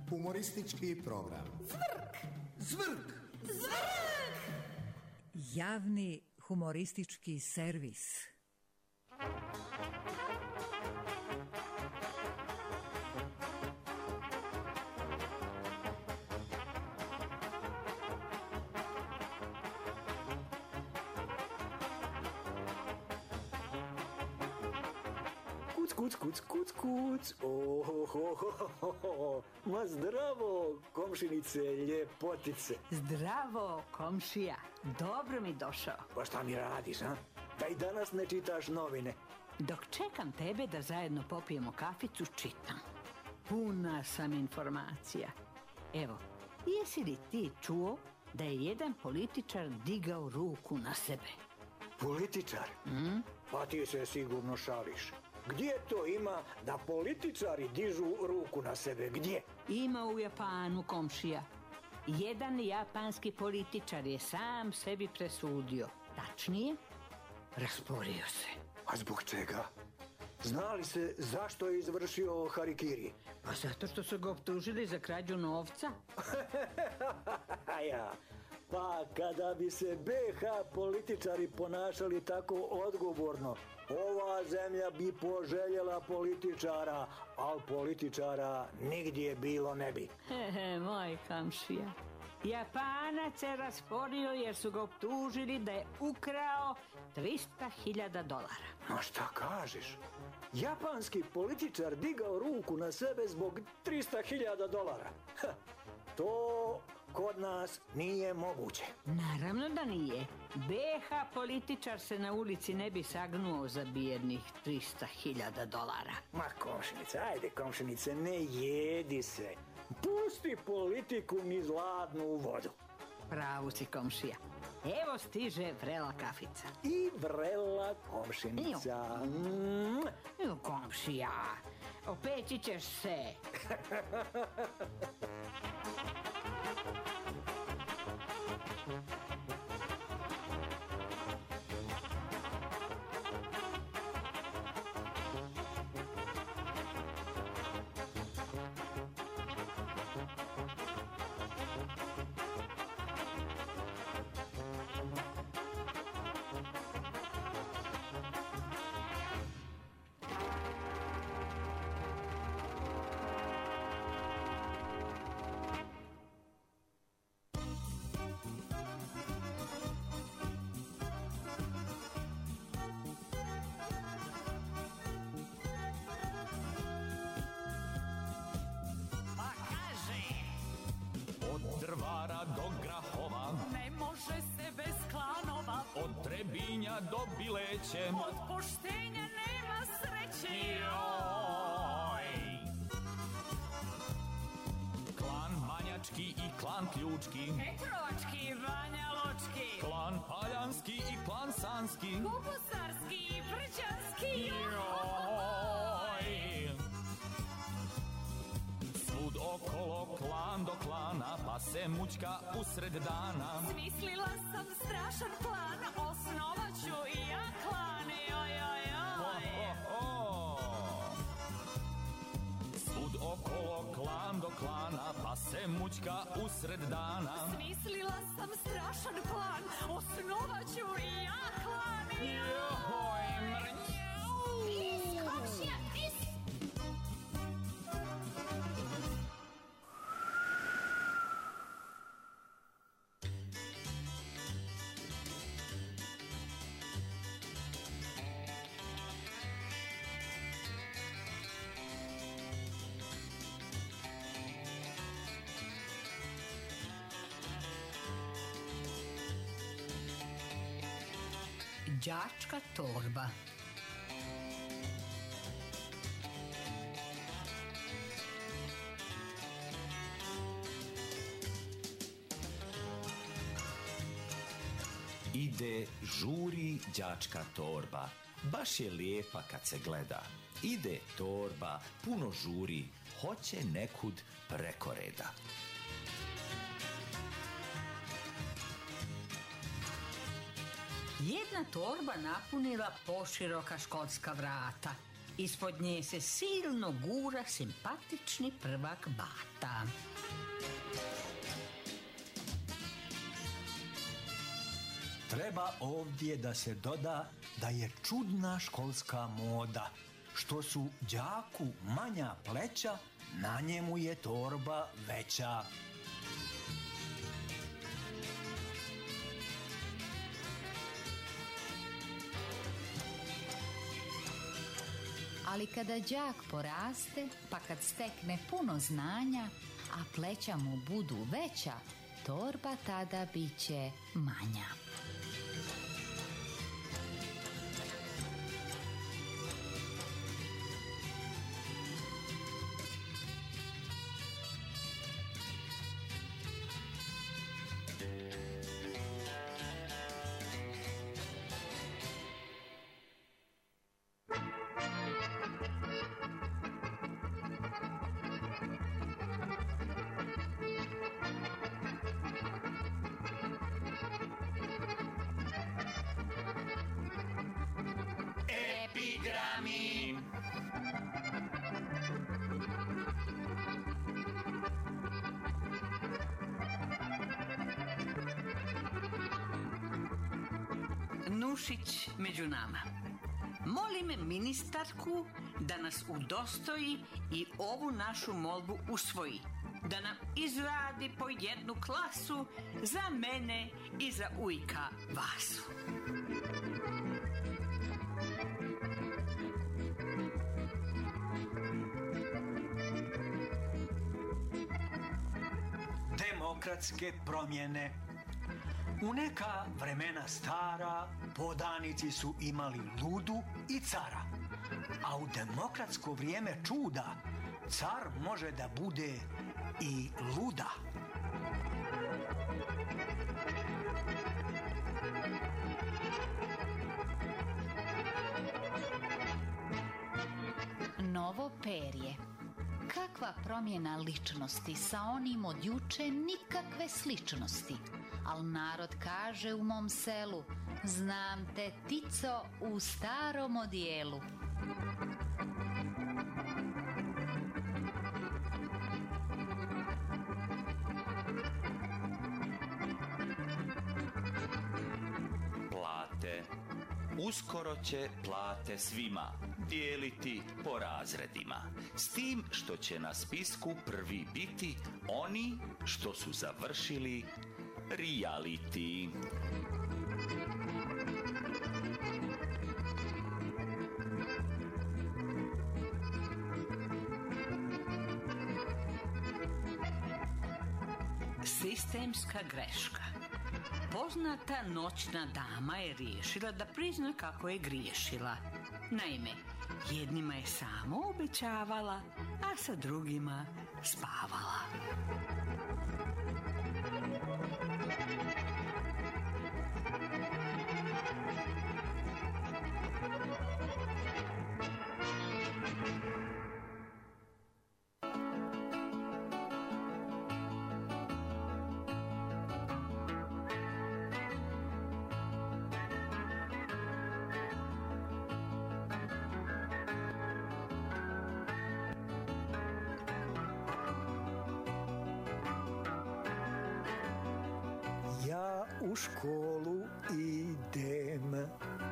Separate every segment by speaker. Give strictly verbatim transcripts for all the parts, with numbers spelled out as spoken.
Speaker 1: Humoristički program.
Speaker 2: Zvrk!
Speaker 1: Zvrk!
Speaker 2: Zvrk!
Speaker 3: Javni humoristički servis.
Speaker 4: Kuc, kuc, kuc, kuc, ohohoho, ma zdravo, komšinice, ljepotice.
Speaker 5: Zdravo, komšija, dobro mi došao.
Speaker 4: Pa šta mi radiš, a? Da i danas ne čitaš novine.
Speaker 5: Dok čekam tebe da zajedno popijemo kaficu, čitam. Puna sam informacija. Evo, jesi li ti čuo da je jedan političar digao ruku na sebe?
Speaker 4: Političar?
Speaker 5: Mm?
Speaker 4: Pa ti se sigurno šališ. Gdje to ima da političari dižu ruku na sebe? Gdje?
Speaker 5: Ima u Japanu, komšija. Jedan japanski političar je sam sebi presudio. Tačnije, rasporio se.
Speaker 4: A zbog čega? Zna li se zašto je izvršio harikiri?
Speaker 5: Pa zato što su ga optužili za krađu novca.
Speaker 4: Ja. Pa kada bi se be ha političari ponašali tako odgovorno, ova zemlja bi poželjela političara, ali političara nigdje bilo ne bi.
Speaker 5: Hehe, moj komšija. Japanac se rasporio jer su ga optužili da je ukrao trista hiljada dolara.
Speaker 4: No šta kažeš? Japanski političar digao ruku na sebe zbog trista hiljada dolara. Ha, to kod nas nije moguće.
Speaker 5: Naravno da nije. be ha političar se na ulici ne bi sagnuo za bijednih trista hiljada dolara.
Speaker 4: Ma komšinice, ajde komšinice, ne jedi se. Pusti politiku niz ladnu vodu.
Speaker 5: Pravu si, komšija. Evo stiže vrela kafica.
Speaker 4: I vrela komšinica. Mm.
Speaker 5: Evo, komšija, opeći ćeš se.
Speaker 6: Drvara do Grahova,
Speaker 2: ne može se bez klanova,
Speaker 6: od Trebinja do Bileće,
Speaker 2: od poštenja nema sreće.
Speaker 6: Joj! Klan Manjački i klan Ključki,
Speaker 2: Petrovački, Banja Lučki,
Speaker 6: klan Paljanski i klan Sanski,
Speaker 2: Kupusarski i Prđanski.
Speaker 6: Joj! Svud okolo klan do klana, pa se mućka usred dana.
Speaker 2: Smislila sam strašan plan, osnovat ću i ja klan. Joj, joj, joj.
Speaker 6: Oh, oh, oh. Svud okolo klan do klana, pa se mućka usred dana.
Speaker 2: Smislila sam strašan plan, osnovat ću i ja klan.
Speaker 6: Joj, mrnjau.
Speaker 2: Is, komšija, is.
Speaker 5: Đačka torba.
Speaker 7: Ide, žuri đačka torba, baš je lijepa kad se gleda. Ide torba, puno žuri, hoće nekud preko reda.
Speaker 5: Jedna torba napunila poširoka školska vrata. Ispod nje se silno gura simpatični prvak Bata.
Speaker 4: Treba ovdje da se doda da je čudna školska moda. Što su đaku manja pleća, na njemu je torba veća.
Speaker 3: Ali kada đak poraste, pa kad stekne puno znanja, a pleća mu budu veća, torba tada biće manja.
Speaker 5: Nušić među nama. Molim ministarku da nas udostoji i ovu našu molbu usvoji. Da nam izradi po jednu klasu za mene i za ujka Vasu.
Speaker 4: Demokratske promjene. U neka vremena stara podanici su imali ludu i cara, a u demokratsko vrijeme čuda car može da bude i luda.
Speaker 3: Novo perje. Kakva promjena ličnosti, sa onim od juče nikakve sličnosti. Al narod kaže u mom selu, znam te tico u starom odijelu.
Speaker 7: Plate. Uskoro će plate svima dijeliti po razredima. S tim što će na spisku prvi biti oni što su završili reality.
Speaker 5: Sistemska greška. Poznata noćna dama je riješila da prizna kako je griješila. Naime, jednima je samo obećavala, a sa drugima spavala.
Speaker 4: Ja u školu idem.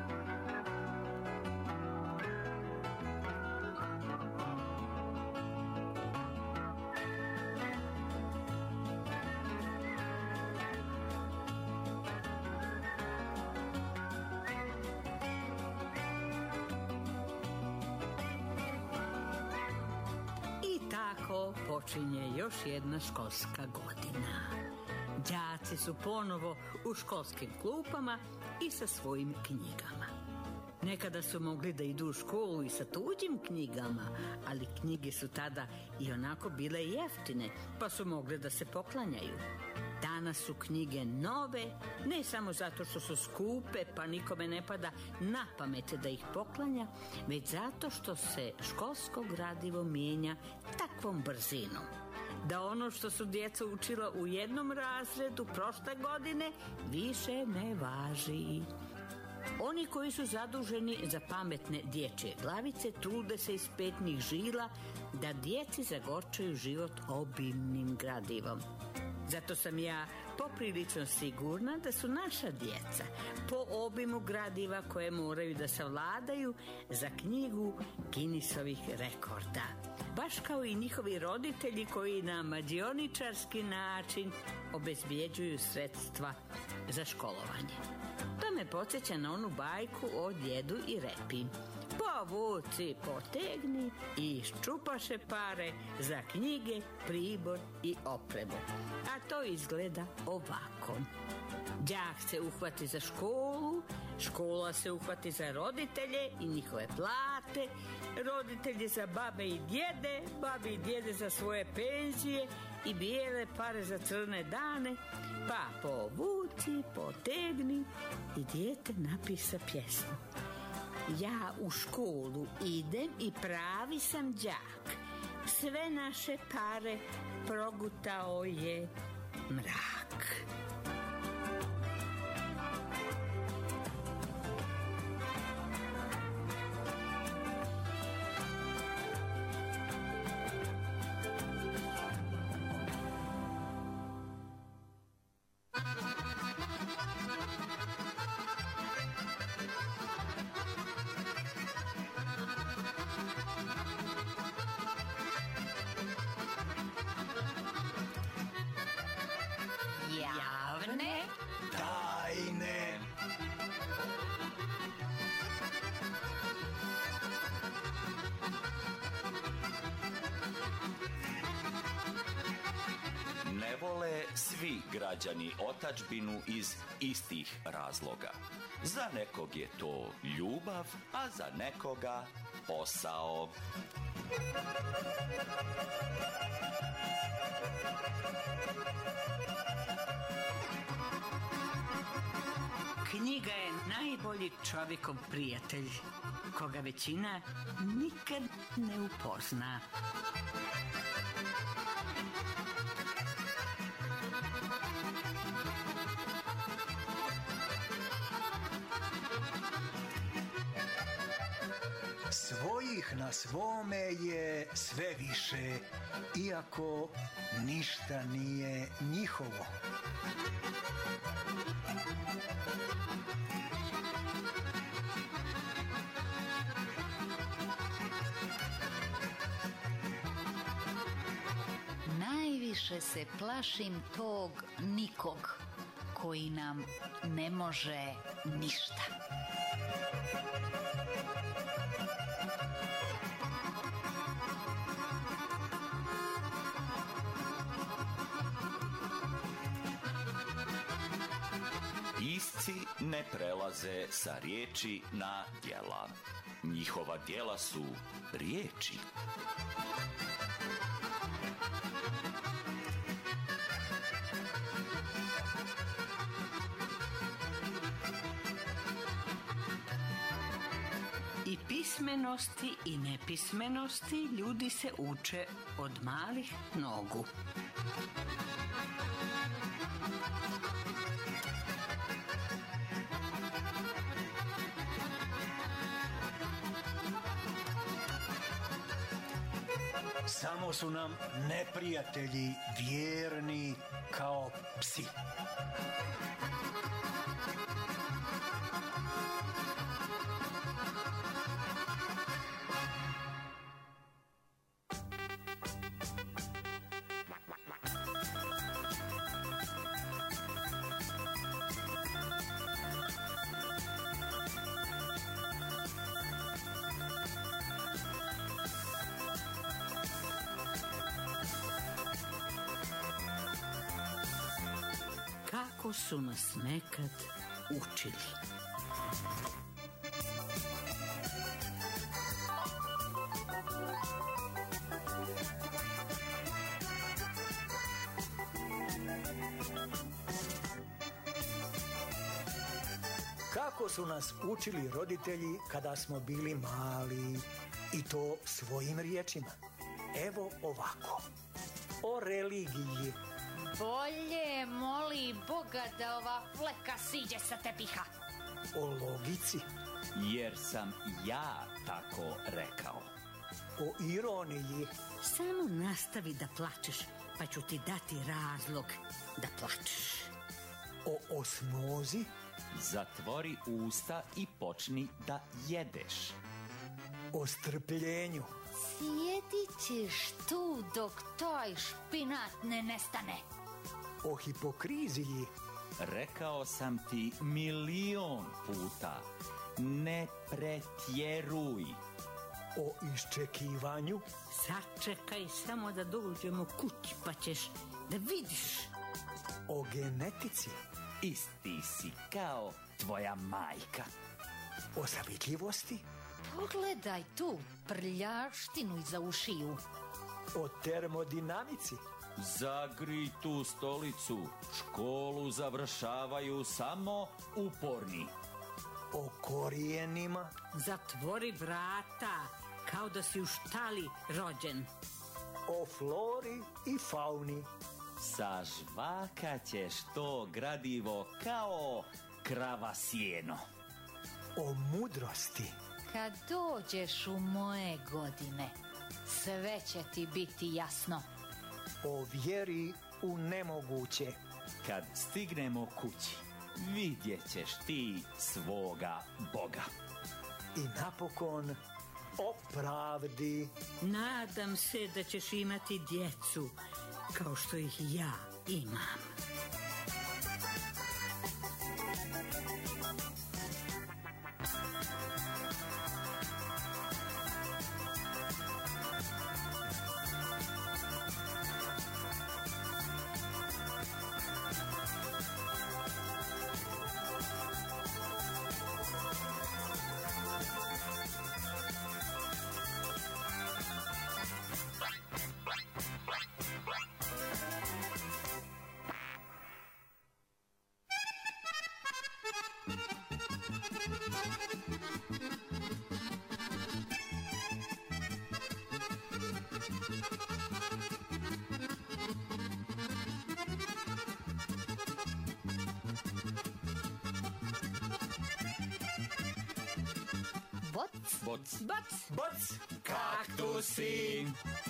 Speaker 5: I tako počinje još jedna školska godina. Đaci su ponovo u školskim klupama i sa svojim knjigama. Nekada su mogli da idu u školu i sa tuđim knjigama, ali knjige su tada i onako bile jeftine, pa su mogli da se poklanjaju. Danas su knjige nove, ne samo zato što su skupe, pa nikome ne pada na pamet da ih poklanja, već zato što se školsko gradivo mijenja takvom brzinom da ono što su djeca učila u jednom razredu prošle godine više ne važi. Oni Oni koji su zaduženi za pametne dječje glavice trude se iz petnih žila da djeci zagorčaju život obimnim gradivom. Zato sam ja poprilično sigurna da su naša djeca po obimu gradiva koje moraju da savladaju za knjigu Guinnessovih rekorda. Baš kao i njihovi roditelji koji na mađioničarski način obezbjeđuju sredstva za školovanje. To me podsjeća na onu bajku o djedu i repi. Povuci, potegni i ščupaše pare za knjige, pribor i opremu. A to izgleda ovako. Đak se uhvati za školu, škola se uhvati za roditelje i njihove plate, roditelji za babe i djede, babe i djede za svoje penzije i bijele pare za crne dane, pa povuci, potegni i dijete napisa pjesmu. Ja u školu idem i pravi sam đak. Sve naše pare progutao je mrak.
Speaker 3: Javne
Speaker 4: Tajne.
Speaker 7: Ne vole svi građani otadžbinu iz istih razloga. Za nekog je to ljubav, a za nekoga posao.
Speaker 5: Knjiga je najbolji čovjekov prijatelj, koga većina nikad ne upozna.
Speaker 4: Svojih na svome je sve više, iako ništa nije njihovo.
Speaker 3: najviše se plašim tog nikog koji nam ne može ništa.
Speaker 7: Pisci ne prelaze sa riječi na djela. Njihova djela su riječi.
Speaker 5: I pismenosti i nepismenosti ljudi se uče od malih nogu.
Speaker 4: Samo su nam neprijatelji vjerni kao psi.
Speaker 5: Kako su nas nekad učili.
Speaker 4: Kako su nas učili roditelji kada smo bili mali, i to svojim riječima. Evo ovako. O religiji.
Speaker 3: Bolje moli Boga da ova fleka siđe sa tepiha.
Speaker 4: O logici,
Speaker 7: jer sam ja tako rekao.
Speaker 4: o ironiji,
Speaker 5: Samo nastavi da plačeš, pa ću ti dati razlog da plačeš.
Speaker 4: o osmozi,
Speaker 7: Zatvori usta i počni da jedeš.
Speaker 4: o strpljenju,
Speaker 3: Sjedit ćeš tu dok taj špinat ne nestane.
Speaker 4: o hipokriziji,
Speaker 7: Rekao sam ti milion puta, ne pretjeruj.
Speaker 4: o iščekivanju,
Speaker 5: Sačekaj samo da dođemo kući, pa ćeš da vidiš.
Speaker 4: o genetici,
Speaker 7: Isti si kao tvoja majka.
Speaker 4: o zavitljivosti,
Speaker 3: Pogledaj tu prljaštinu iza ušiju.
Speaker 4: o termodinamici,
Speaker 7: Zagri tu stolicu, školu završavaju samo uporni.
Speaker 4: o korijenima,
Speaker 5: Zatvori vrata, kao da si u štali rođen.
Speaker 4: o flori i fauni,
Speaker 7: Sažvakat ćeš to gradivo kao krava sjeno.
Speaker 4: o mudrosti,
Speaker 3: Kad dođeš u moje godine, sve će ti biti jasno.
Speaker 4: o vjeri u nemoguće,
Speaker 7: Kad stignemo kući, vidjet ćeš ti svoga Boga.
Speaker 4: i napokon o pravdi.
Speaker 5: Nadam se da ćeš imati djecu, kao što ih ja imam.
Speaker 3: Boc,
Speaker 7: Boc,
Speaker 5: Bac!
Speaker 4: Bac!
Speaker 7: kaktusi.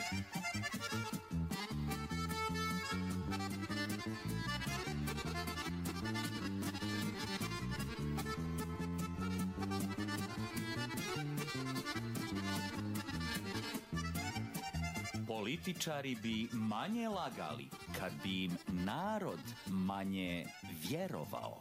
Speaker 7: Političari bi manje lagali kad bi im narod manje vjerovao.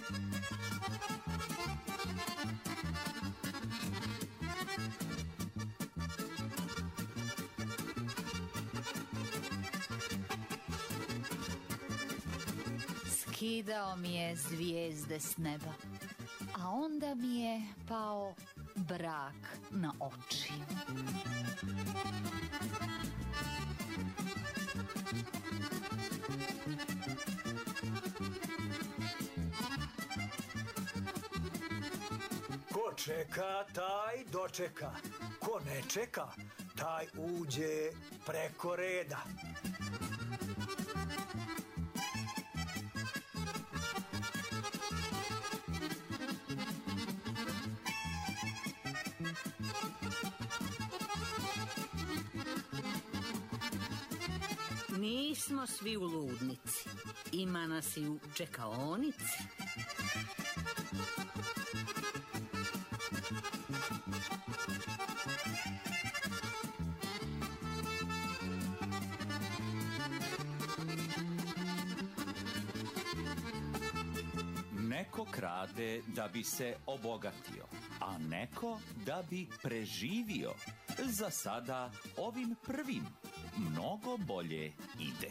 Speaker 3: skidao mi je zvijezde s neba, a onda mi je pao brak na oči.
Speaker 4: Ko čeka, taj dočeka. Ko ne čeka, taj uđe preko reda.
Speaker 5: Nismo svi u ludnici. Ima nas i u čekaonici.
Speaker 7: Neko krade da bi se obogatio, a neko da bi preživio. Za sada ovim prvim mnogo bolje ide.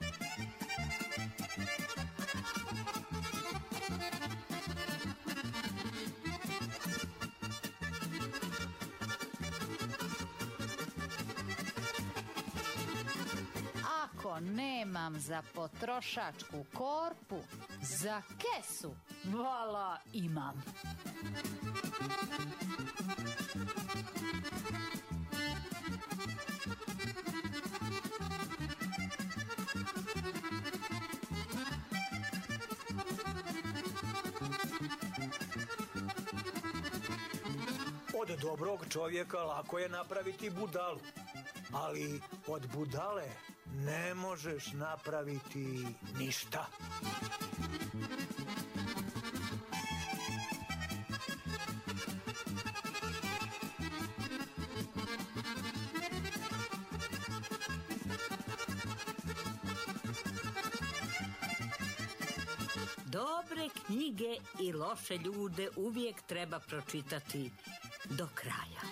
Speaker 3: Ako nemam za potrošačku korpu, za kesu, vala imam.
Speaker 4: Od dobrog čovjeka lako je napraviti budalu, ali od budale ne možeš napraviti ništa.
Speaker 5: Dobre knjige i loše ljude uvijek treba pročitati do kraja.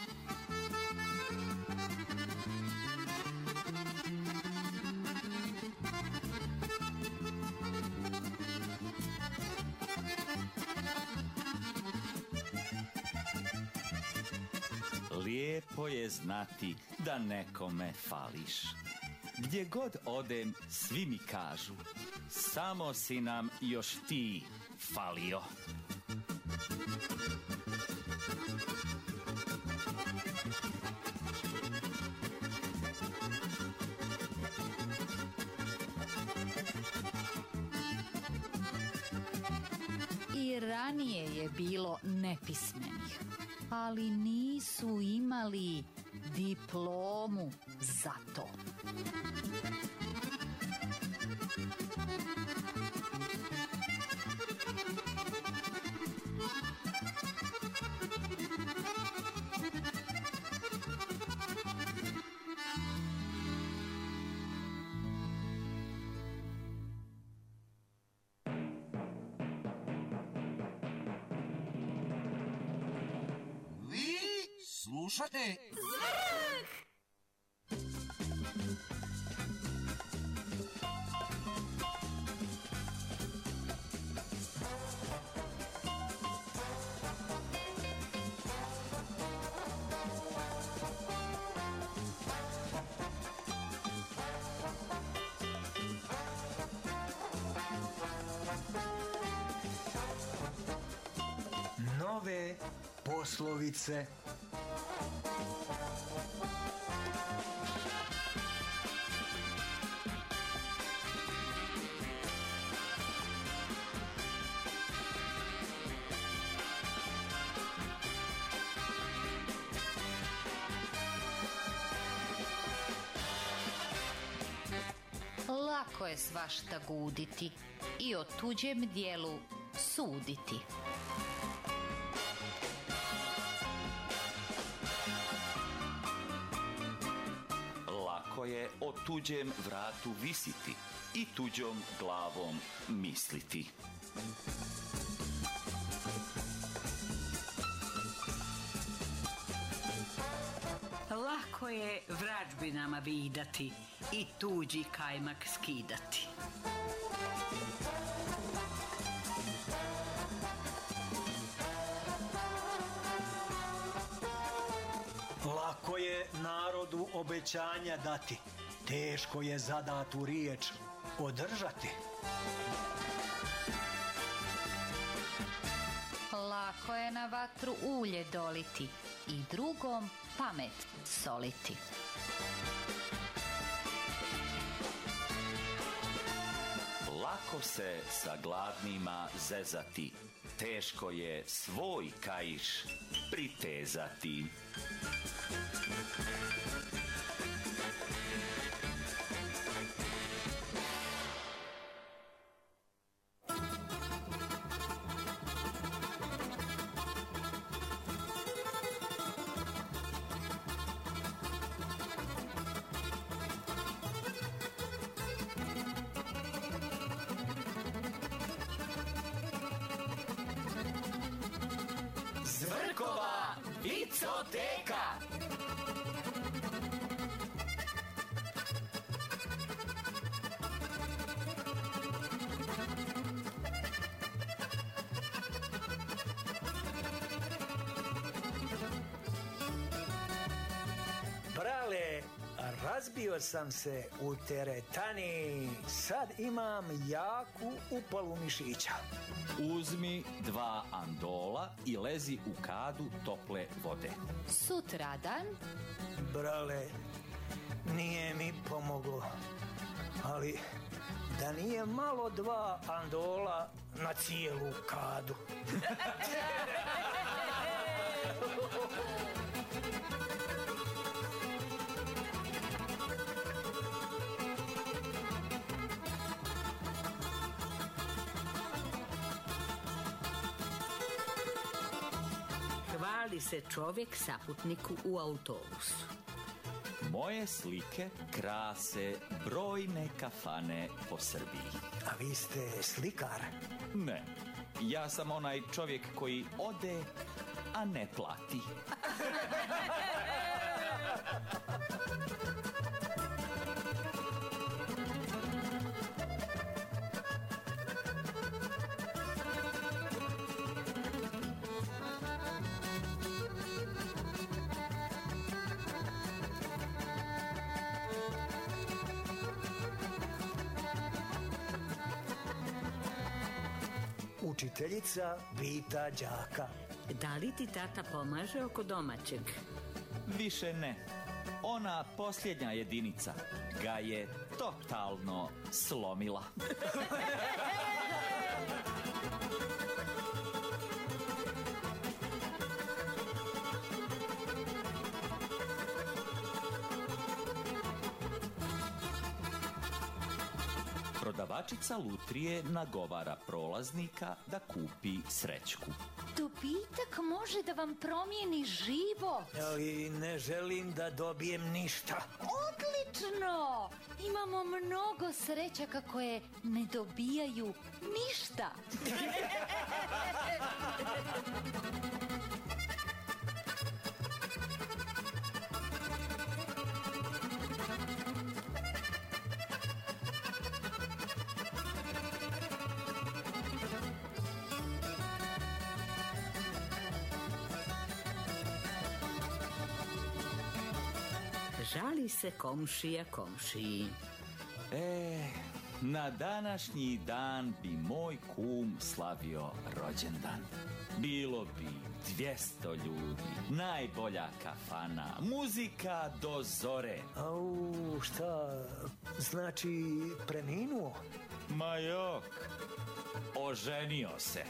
Speaker 7: Lijepo je znati da nekome fališ. Gdje god odem, svi mi kažu, samo si nam još ti falio.
Speaker 3: I ranije je bilo nepismenih, ali nisu imali diplomu za to.
Speaker 1: Slušate?
Speaker 4: Nove poslovice.
Speaker 3: Lako je svašta guditi i o tuđem dijelu suditi.
Speaker 7: Lako je o tuđem vratu visiti i tuđom glavom misliti.
Speaker 5: Lako je vražbinama vidati i tuđi kajmak skidati.
Speaker 4: Lako je narodu obećanja dati, teško je zadatu riječ održati.
Speaker 3: Lako je na vatru ulje doliti i drugom pamet soliti.
Speaker 7: Lako se sa gladnima zezati, teško je svoj kaiš pritezati.
Speaker 6: Zvrkova vicoteka.
Speaker 4: Brale, razbio sam se u teretani, sad imam jaku upalu mišića.
Speaker 7: Uzmi dva andola i lezi u kadu tople vode.
Speaker 3: Sutradan
Speaker 4: Brale, nije mi pomoglo, ali da nije malo dva andola na cijelu kadu.
Speaker 5: Hvali se čovjek saputniku u autobusu.
Speaker 7: Moje slike krase brojne kafane po Srbiji.
Speaker 4: A vi ste slikar?
Speaker 7: Ne, ja sam onaj čovjek koji ode, a ne plati.
Speaker 4: Učiteljica pita đaka.
Speaker 5: Da li ti tata pomaže oko domaćeg?
Speaker 7: Više ne. Ona posljednja jedinica ga je totalno slomila. Prodavačica lutrije nagovara prolaznika da kupi srećku.
Speaker 3: Dobitak može da vam promijeni život.
Speaker 4: Ali ne želim da dobijem ništa.
Speaker 3: Odlično! Imamo mnogo srećaka koje ne dobijaju ništa.
Speaker 5: Žali se komšija komšiji.
Speaker 7: E, na današnji dan bi moj kum slavio rođendan. Bilo bi dvjesto ljudi, najbolja kafana, muzika do zore.
Speaker 4: Au, šta, znači preminuo?
Speaker 7: Ma jok, oženio se.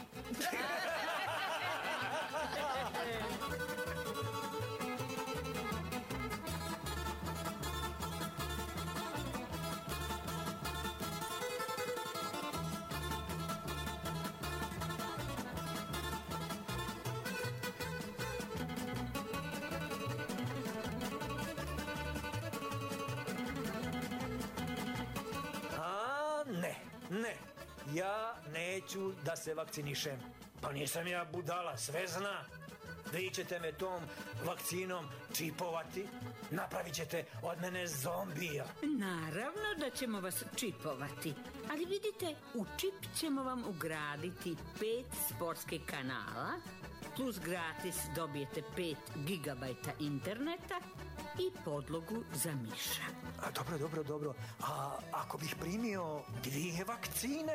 Speaker 4: Ne, ja neću da se vakcinišem. Pa nisam ja budala, sve zna. Vi ćete me tom vakcinom čipovati, napravit ćete od mene zombija.
Speaker 5: Naravno da ćemo vas čipovati, ali vidite, u čip ćemo vam ugraditi pet sportskih kanala, plus gratis dobijete pet gigabajta interneta i podlogu za miša.
Speaker 4: A dobro, dobro, dobro. A ako bih primio dvije vakcine?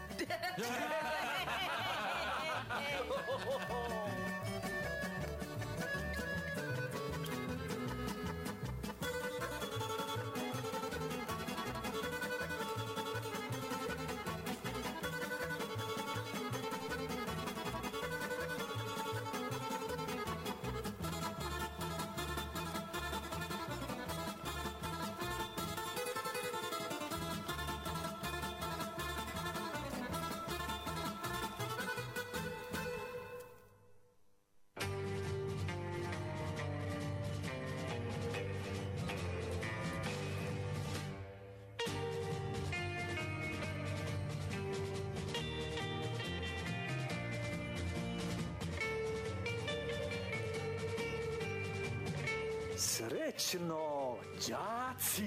Speaker 4: Srećno, đaci!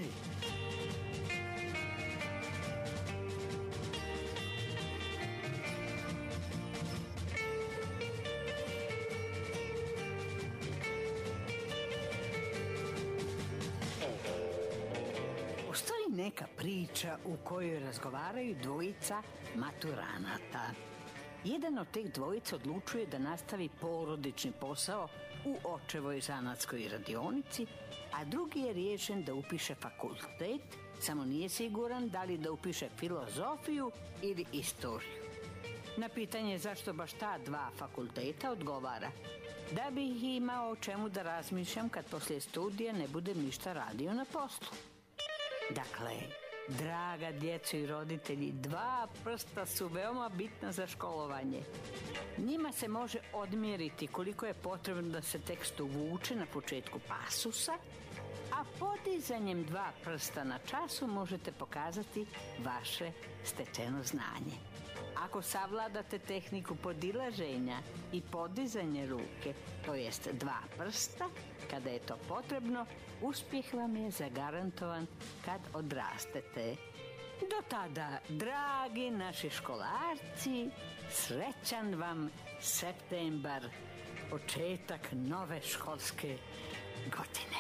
Speaker 5: Postoji neka priča u kojoj razgovaraju dvojica maturanata. Jedan od tih dvojica odlučuje da nastavi porodični posao u očevoj zanatskoj radionici, a drugi je riješen da upiše fakultet, samo nije siguran da li da upiše filozofiju ili istoriju. Na pitanje zašto baš ta dva fakulteta odgovara: da bih imao o čemu da razmišljam kad poslije studija ne budem ništa radio na poslu. Dakle, draga djeco i roditelji, dva prsta su veoma bitna za školovanje. Njima se može odmjeriti koliko je potrebno da se tekst uvuče na početku pasusa, a podizanjem dva prsta na času možete pokazati vaše stečeno znanje. Ako savladate tehniku podilaženja i podizanje ruke, to jest dva prsta, kada je to potrebno, uspjeh vam je zagarantovan kad odrastete. Do tada, dragi naši školarci, srećan vam septembar, početak nove školske godine.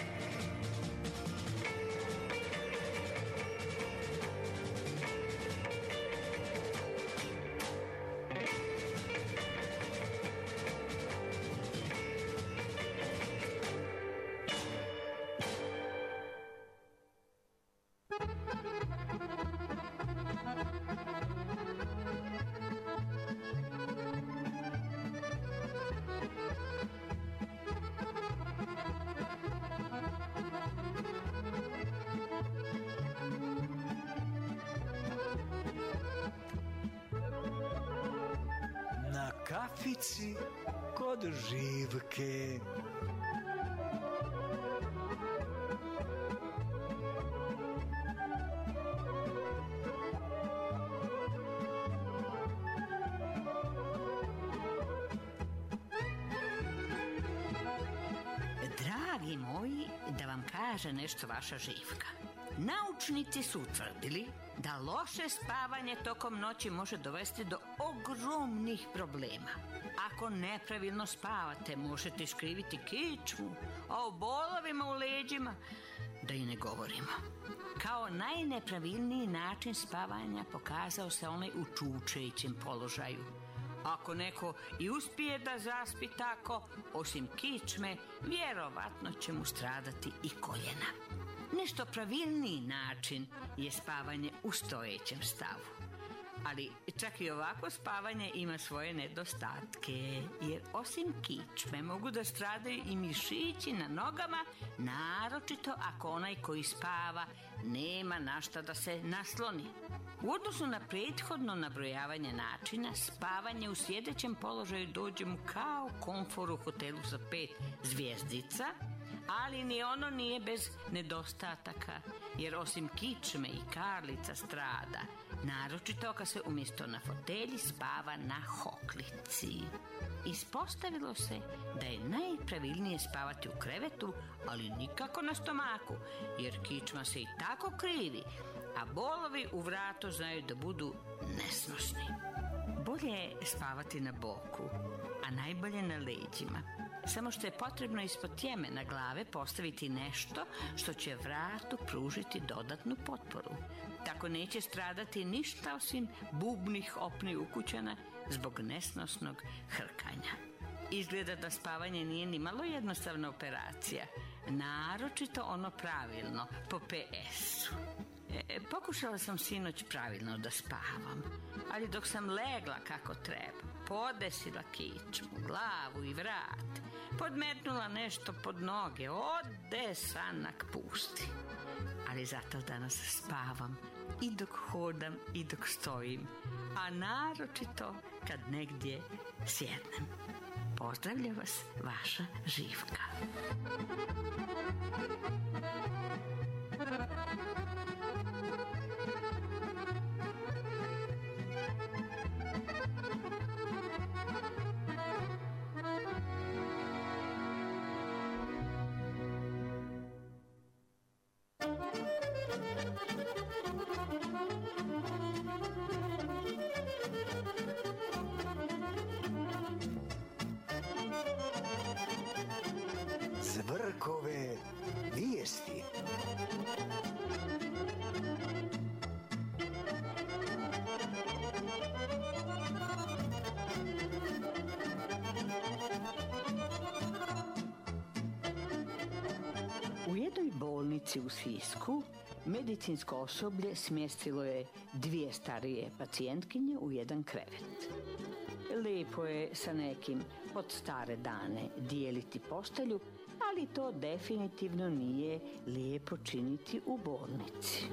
Speaker 4: Kafici kod Živke.
Speaker 5: Dragi moji, da vam kaže nešto vaša Živka. Naučnici su utvrdili da loše spavanje tokom noći može dovesti do ogromnih problema. Ako nepravilno spavate, možete iskriviti kičmu, a o bolovima u leđima da i ne govorimo. Kao najnepravilniji način spavanja pokazao se onaj u čučećem položaju. Ako neko i uspije da zaspi tako, osim kičme, vjerovatno će mu stradati i koljena. Nešto pravilniji način je spavanje u stojećem stavu. Ali čak i ovako spavanje ima svoje nedostatke, jer osim kičme mogu da stradaju i mišići na nogama, naročito ako onaj koji spava nema na šta da se nasloni. U odnosu na prethodno nabrojavanje načina, spavanje u sjedećem položaju dođe mu kao komfor u hotelu sa pet zvjezdica, ali ni ono nije bez nedostataka, jer osim kičme i karlica strada, naročito kad se umjesto na fotelji spava na hoklici. Ispostavilo se da je najpravilnije spavati u krevetu, ali nikako na stomaku, jer kičma se i tako krivi, a bolovi u vratu znaju da budu nesnosni. Bolje je spavati na boku, a najbolje na leđima. Samo što je potrebno ispod tjemena glave postaviti nešto što će vratu pružiti dodatnu potporu. Tako neće stradati ništa osim bubnih opni ukućana zbog nesnosnog hrkanja. Izgleda da spavanje nije ni malo jednostavna operacija, naročito ono pravilno, po pe esu. E, pokušala sam sinoć pravilno da spavam, ali dok sam legla kako treba, podesila kičmu, glavu i vrat, podmetnula nešto pod noge, ode sanak pusti. Ali zato danas spavam i dok hodam i dok stojim, a naročito kad negdje sjednem. Pozdravlja vas vaša Živka.
Speaker 4: Zvrkove vijesti.
Speaker 5: U jednoj bolnici u Sisku medicinsko osoblje smjestilo je dvije starije pacijentkinje u jedan krevet. Lijepo je sa nekim od stare dane dijeliti postelju, ali to definitivno nije lijepo činiti u bolnici.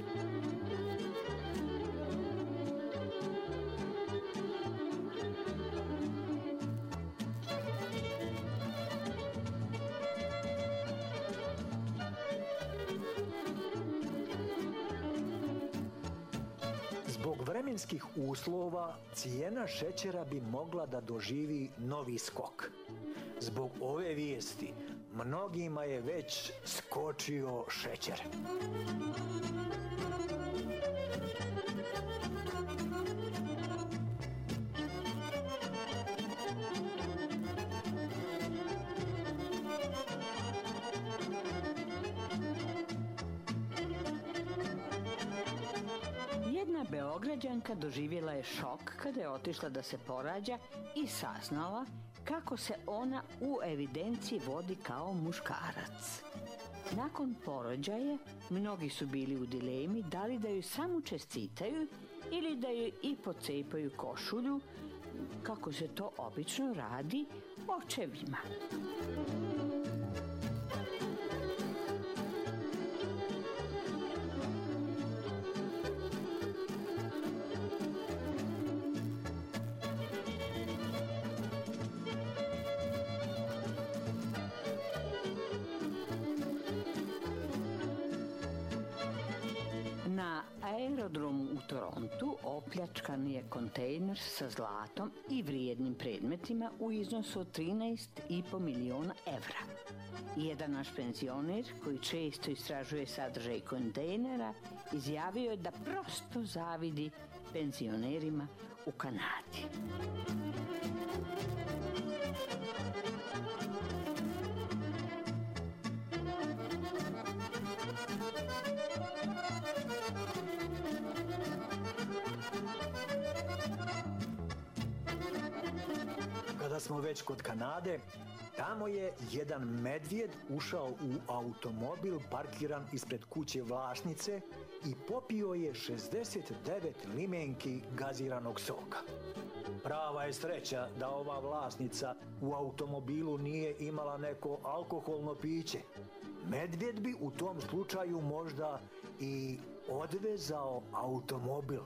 Speaker 4: Zbog vremenskih uslova cijena šećera bi mogla da doživi novi skok. Zbog ove vijesti mnogima je već skočio šećer.
Speaker 5: Jedna Beograđanka doživjela je šok kada je otišla da se porađa i saznala kako se ona u evidenciji vodi kao muškarac. Nakon porođaja mnogi su bili u dilemi da li da ju samo čestitaju ili da ju i pocepaju košulju, kako se to obično radi očevima. Na aerodromu u Torontu opljačkan je kontejner sa zlatom i vrijednim predmetima u iznosu od trinaest i po miliona evra. Jedan naš penzioner, koji često istražuje sadržaj kontejnera, izjavio je da prosto zavidi penzionerima u Kanadi.
Speaker 4: Kada smo već kod Kanade, tamo je jedan medvjed ušao u automobil parkiran ispred kuće vlasnice i popio je šezdeset devet limenki gaziranog soka. Prava je sreća da ova vlasnica u automobilu nije imala neko alkoholno piće. Medvjed bi u tom slučaju možda i odvezao automobil.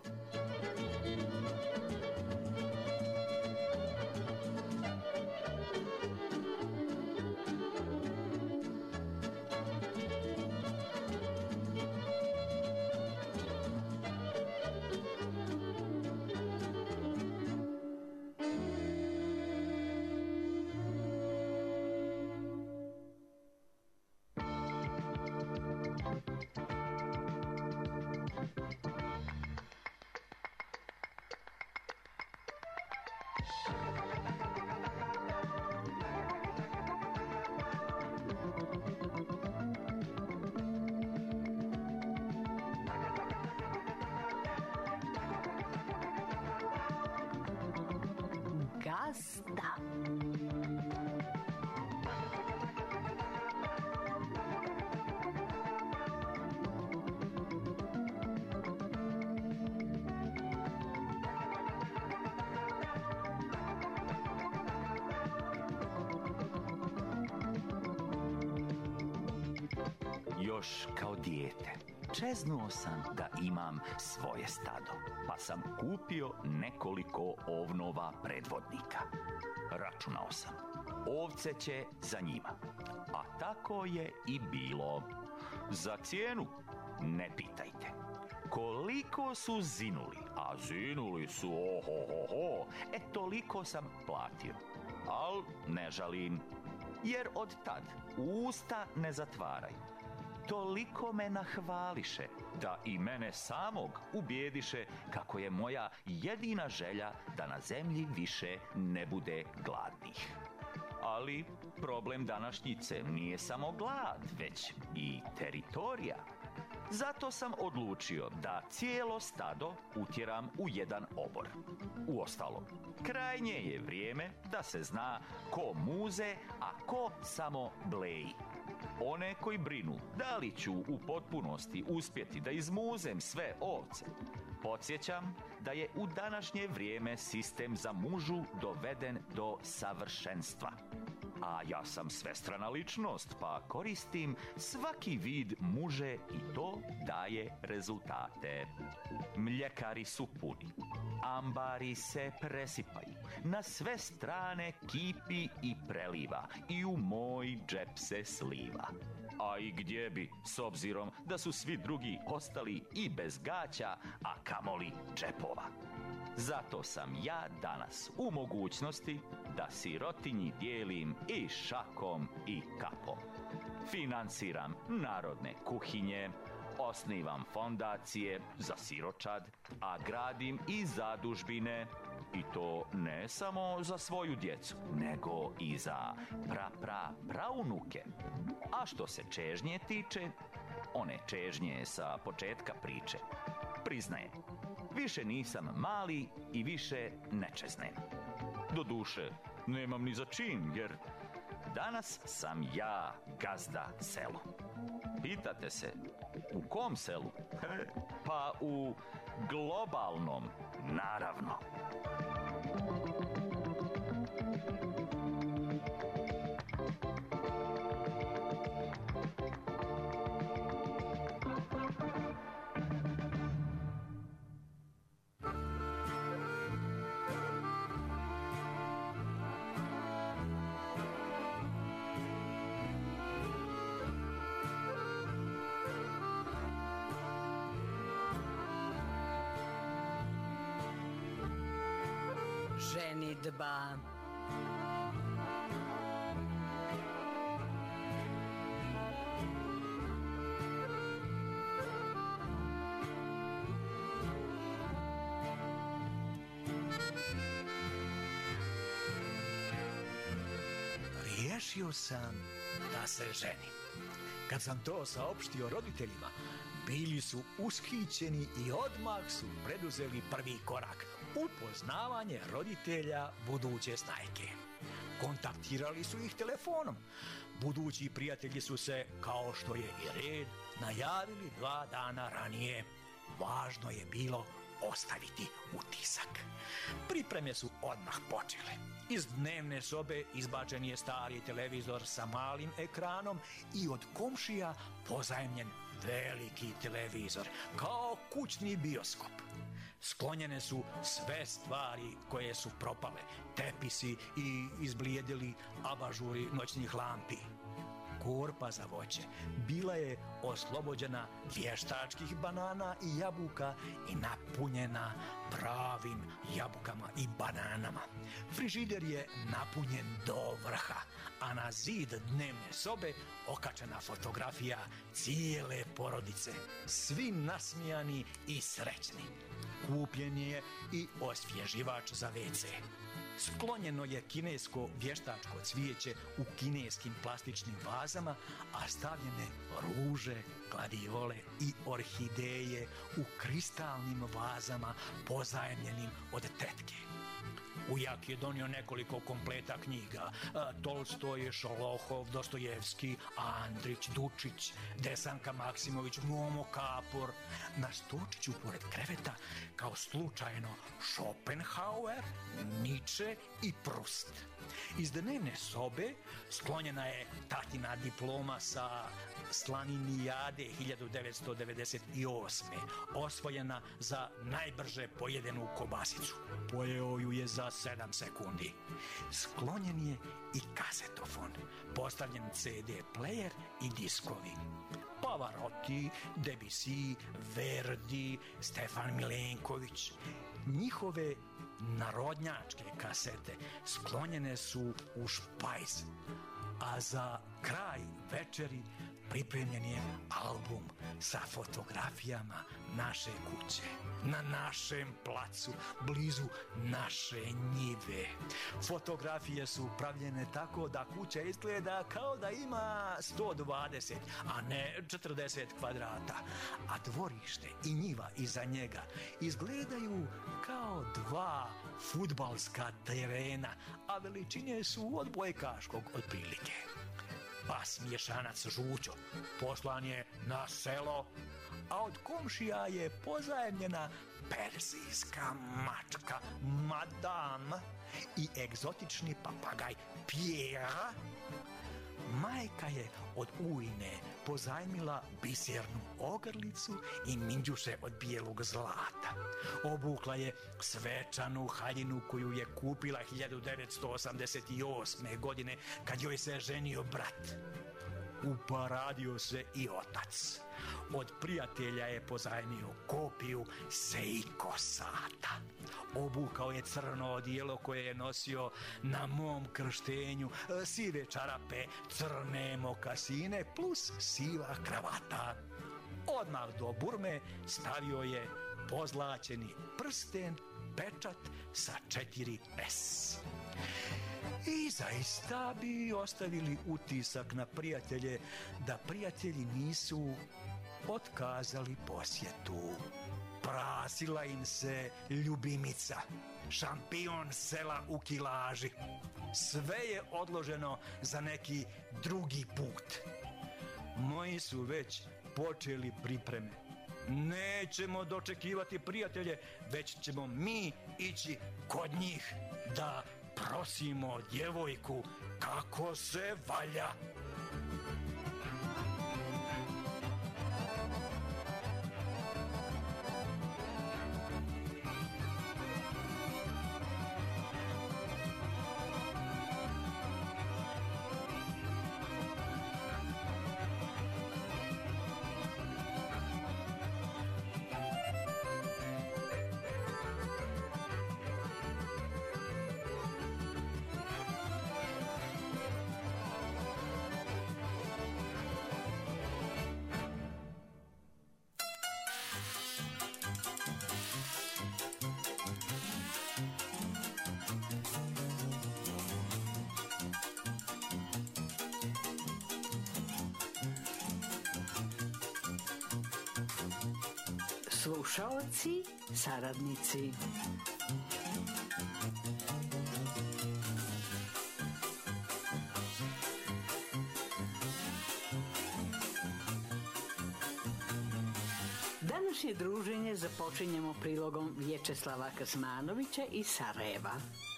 Speaker 3: Gazda.
Speaker 7: Još kao dijete čeznuo sam da imam svoje stado, pa sam kupio nekoliko ovnova predvodnika. Računao sam, ovce će za njima, a tako je i bilo. Za cijenu ne pitajte. Koliko su zinuli, a zinuli su ohohoho, e toliko sam platio. Al ne žalim, jer od tad usta ne zatvaraju. Toliko me nahvališe da i mene samog ubijediše kako je moja jedina želja da na zemlji više ne bude gladnih. Ali problem današnjice nije samo glad, već i teritorija. Zato sam odlučio da cijelo stado utjeram u jedan obor. Uostalom, krajnje je vrijeme da se zna ko muze, a ko samo bleji.
Speaker 6: One koji brinu da li ću u potpunosti uspjeti da izmuzem sve ovce, podsjećam da je u današnje vrijeme sistem za mužu doveden do savršenstva. A ja sam svestrana ličnost, pa koristim svaki vid muže i to daje rezultate. Mljekari su puni, ambari se presipaju, na sve strane kipi i preliva i u moj džep se sliva. A i gdje bi, s obzirom da su svi drugi ostali i bez gaća, a kamoli džepova. Zato sam ja danas u mogućnosti da sirotinji dijelim i šakom i kapom. Financiram narodne kuhinje, osnivam fondacije za siročad, a gradim i zadužbine. I to ne samo za svoju djecu, nego i za pra pra praunuke. A što se čežnje tiče, one čežnje sa početka priče, priznajem, više nisam mali i više ne čeznem. Doduše, nemam ni za čin, jer danas sam ja gazda selu. Pitate se, u kom selu? Pa u globalnom, naravno.
Speaker 5: Ženidba.
Speaker 8: Riješio sam da se ženim. Kad sam to saopštio roditeljima, bili su ushićeni i odmah su preduzeli prvi korak, upoznavanje roditelja buduće snajke. Kontaktirali su ih telefonom. Budući prijatelji su se, kao što je i red, najavili dva dana ranije. Važno je bilo ostaviti utisak. Pripreme su odmah počele. Iz dnevne sobe izbačen je stari televizor sa malim ekranom i od komšija pozajmljen veliki televizor, kao kućni bioskop. Sklonjene su sve stvari koje su propale, tepisi i izblijedili abažuri noćnih lampi. Korpa za voće bila je oslobođena vještačkih banana i jabuka i napunjena pravim jabukama i bananama. Frižider je napunjen do vrha, a na zid dnevne sobe okačena fotografija cijele porodice, svi nasmijani i srećni. Kupljen je i osvježivač za ve ce. Sklonjeno je kinesko vještačko cvijeće u kineskim plastičnim vazama, a stavljene ruže, gladiole i orhideje u kristalnim vazama pozajemljenim od tetke. Ujak je donio nekoliko kompleta knjiga. Tolstoj, Šolohov, Dostojevski, Andrić, Dučić, Desanka Maksimović, Momo Kapor. Na stočiću pored kreveta, kao slučajno, Schopenhauer, Nietzsche i Proust. Iz dnevne sobe sklonjena je tatina diploma sa Slaninijade hiljadu devetsto devedeset osme. Osvojena za najbrže pojedenu kobasicu. Pojeo ju je za sedam sekundi. Sklonjen je i kasetofon, postavljen ce de player i diskovi. Pavarotti, Debussy, Verdi, Stefan Milenković. Njihove narodnjačke kasete sklonjene su u špajz, a za kraj večeri pripremljen je album sa fotografijama naše kuće, na našem placu, blizu naše njive. Fotografije su pravljene tako da kuća izgleda kao da ima sto dvadeset, a ne četrdeset kvadrata, a dvorište i njiva iza njega izgledaju kao dva fudbalska terena, a veličine su od bojkaškog otprilike. Pas mi mješanac Žućo poslan je na selo, a od komšija je pozajemljena perzijska mačka Madame i egzotični papagaj Pierre. Majka je od ujne pozajmila bisernu ogrlicu i minđuše od bijelog zlata. Obukla je svečanu haljinu koju je kupila hiljadu devetsto osamdeset osme. godine kad joj se ženio brat. Uparadio se i otac. Od prijatelja je pozajmio kopiju Seiko sata. Obukao je crno odijelo koje je nosio na mom krštenju, sive čarape, crne mokasine plus siva kravata. Odmah do burme stavio je pozlaćeni prsten, pečat sa četiri es. I zaista bi ostavili utisak na prijatelje da prijatelji nisu otkazali posjetu. Prasila im se ljubimica, šampion sela u kilaži. Sve je odloženo za neki drugi put. Moji su već počeli pripreme. Nećemo dočekivati prijatelje, već ćemo mi ići kod njih da prosimo djevojku kako se valja.
Speaker 5: Slušaoci, saradnici. Današnje druženje započinjemo prilogom Vječeslava Kazmanovića iz Sarajeva.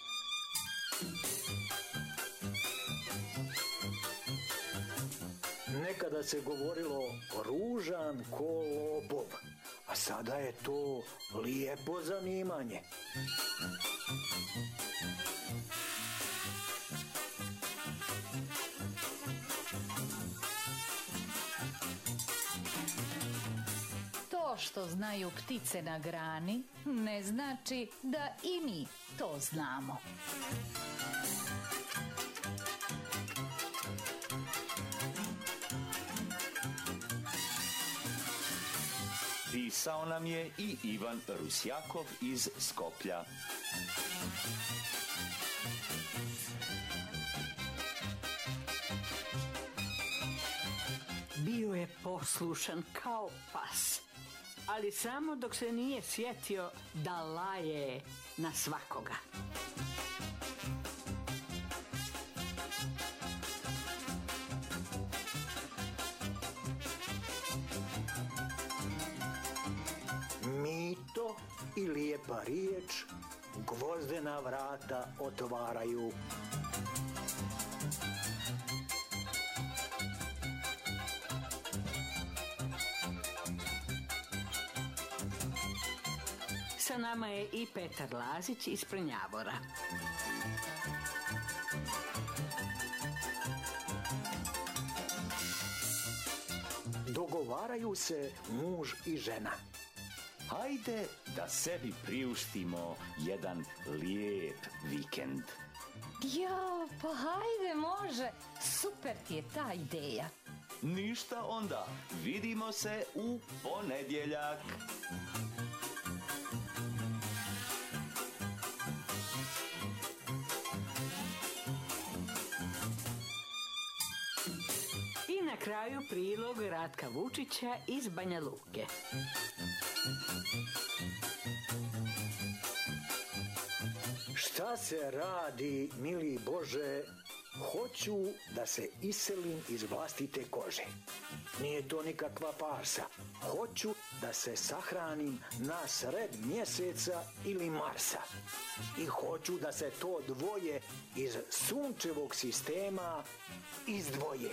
Speaker 4: Nekada se govorilo ružan ko lopov, a sada je to lijepo zanimanje.
Speaker 3: To što znaju ptice na grani ne znači da i mi to znamo.
Speaker 7: Pisao nam je i Ivan Rusjakov iz Skoplja.
Speaker 5: Bio je poslušan kao pas, ali samo dok se nije sjetio da laje na svakoga.
Speaker 4: Mito i lijepa riječ gvozdena vrata otvaraju.
Speaker 5: Sa nama je i Petar Lazić iz Prnjavora.
Speaker 4: Dogovaraju se muž i žena.
Speaker 7: Hajde da sebi priuštimo jedan lijep vikend.
Speaker 3: Jo, pa hajde, može. Super ti je ta ideja.
Speaker 7: Ništa onda, vidimo se u ponedjeljak.
Speaker 5: I na kraju prilog Ratka Vučića iz Banja Luke.
Speaker 4: Šta se radi, mili Bože, Hoću da se iselim iz vlastite kože. Nije to nikakva farsa. Hoću da se sahranim na sred mjeseca ili Marsa. I hoću da se to dvoje iz sunčevog sistema izdvoje.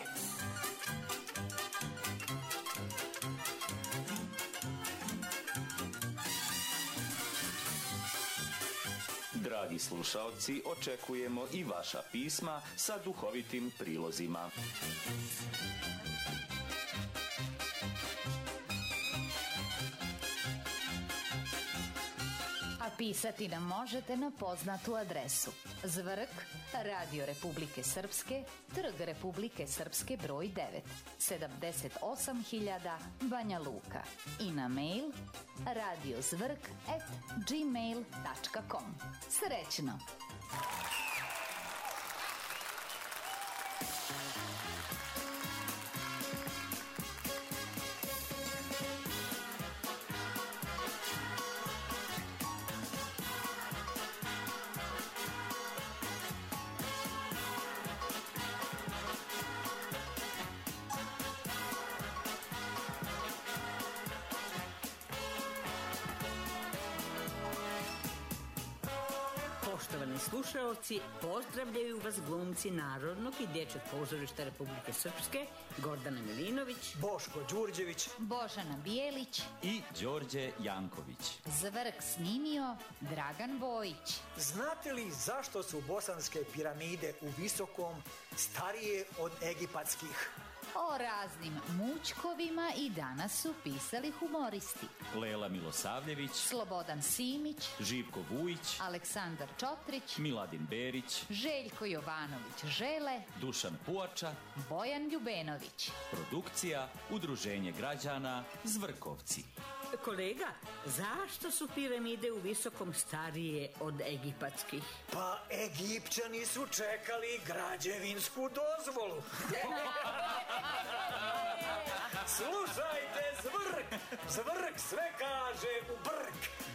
Speaker 7: Dragi slušaoci, očekujemo i vaša pisma sa duhovitim prilozima.
Speaker 3: A pisati nam možete na poznatu adresu: Zvrk, Radio Republike Srpske, Trg Republike Srpske broj devet, sedamdeset osam hiljada Banja Luka, i na mail radiozvrk at gmail tačka com. Srećno!
Speaker 5: Poštovani slušaoci, pozdravljaju vas glumci Narodnog i Dječjeg pozorišta Republike Srpske, Gordana Milinović,
Speaker 8: Boško Đurđević,
Speaker 3: Božana Bijelić
Speaker 6: I Đorđe Janković.
Speaker 3: Zvrk snimio Dragan Bojić.
Speaker 8: znate li zašto su bosanske piramide u Visokom starije od egipatskih?
Speaker 3: O raznim mućkovima i danas su pisali humoristi:
Speaker 6: Lela Milosavljević,
Speaker 3: Slobodan Simić,
Speaker 6: Živko Vujić,
Speaker 3: Aleksandar Čotrić,
Speaker 6: Miladin Berić,
Speaker 3: Željko Jovanović Žele,
Speaker 6: Dušan Puača.
Speaker 3: Bojan Ljubenović.
Speaker 6: Produkcija Udruženje građana Zvrkovci.
Speaker 5: Kolega, zašto su piramide u Visokom starije od egipatskih?
Speaker 8: Pa Egipćani su čekali građevinsku dozvolu. Slušajte, Zvrk! Zvrk sve kaže u brk.